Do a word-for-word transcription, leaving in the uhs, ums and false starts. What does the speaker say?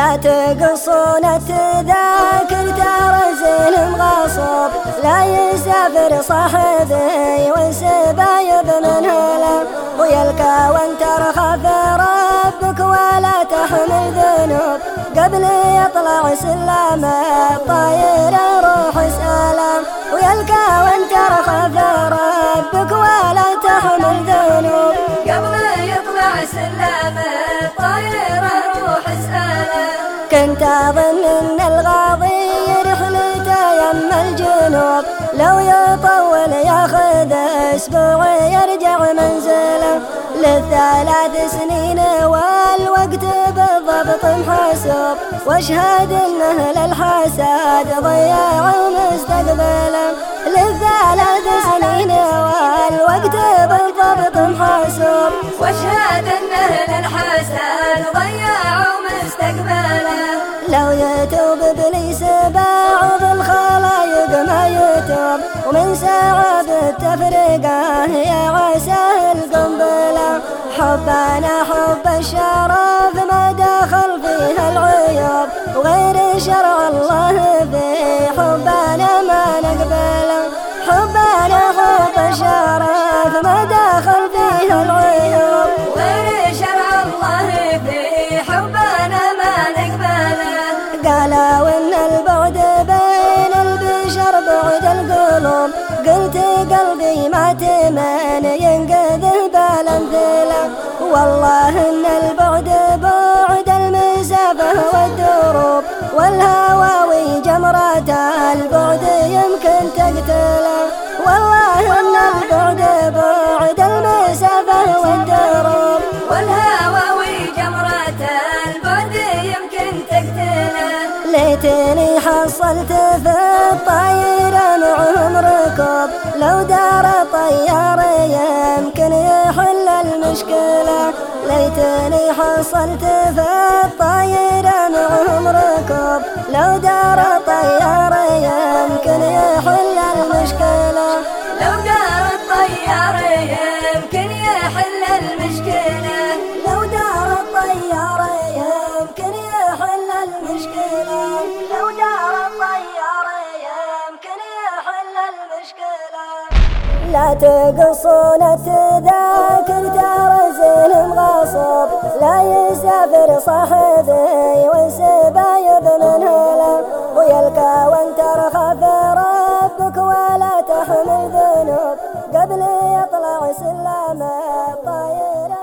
لا تقصون التذاكر ترى زين مغصوب، لا يسافر صاحبي والسبايب من هلا، ويلقى وانت رخف ربك ولا تحمل ذنوب، قبل يطلع سلام الطاير روح اسأله، ويلقى وانت رخف ربك ولا تحمل ذنوب، قبل يطلع سلام الطاير روح اسأله. كنت أظن أن الغاضي رحلته يم الجنوب، لو يطول ياخذ أسبوع يرجع منزله، للثلاث سنين والوقت بالضبط محسوب، واشهد أن أهل الحساد ضيعوا مستقبله، للثلاث سنين والوقت بالضبط محسوب، واشهد أن أهل الحساد ضيعوا مستقبله. لو يتوب ابليس بعض الخلايق ما يتوب، ومن ساعة بالتفرقة يا عساه القنبلة، حبنا حب الشرف ما دخل فيها العيوب، وغير شرع الله في حبنا ما نقبله، حبنا حب الشرف ما دخل فيها العيوب، وغير شرع الله في حبنا ما نقبله. قالوا ان البعد بين البشر بعد القلوب، قلت قلبي ما تمن ينقذه بالامثله، والله ان البعد بعد المسافه والدروب، والهواوي جمرات البعد يمكن تقتله، والله ان البعد بعد المسافه والدروب، والهواوي جمرات البعد يمكن تقتله. ليتني حصلت في الطايرة معهم ركوب، لو دار طيار يمكن يحل المشكلة، ليتني حصلت في الطايرة معهم ركوب، لو دار طيار يمكن يحل المشكلة، لو دار الطيار يمكن يحل المشكلة، لو دار الطيار يمكن يحل المشكلة، لو دار الطيار يمكن يحل المشكلة. لا تقصون التذاكر ترى زين مغصوب، لا يسافر صاحبي والسبايب من هلا، ويلقى وانت رخف ربك ولا تحمل ذنوب، قبل يطلع سلام الطاير